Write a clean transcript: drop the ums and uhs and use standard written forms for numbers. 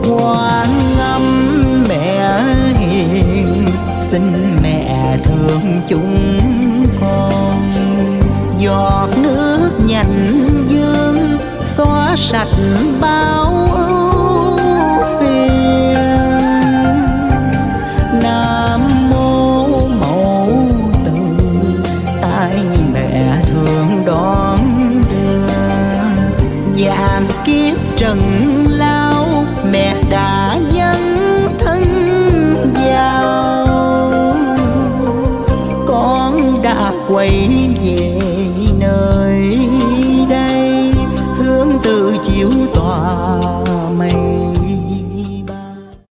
Quan ngâm mẹ hiền, xin mẹ thương chúng con. Giọt nước nhành dương xóa sạch bao ưu phiền. Nam mô mẫu từ, tay mẹ thương đón đưa. Vạn kiếp trần lao mẹ đã dấn thân vào. Con đã quay về nơi đây, hướng từ chiếu tỏa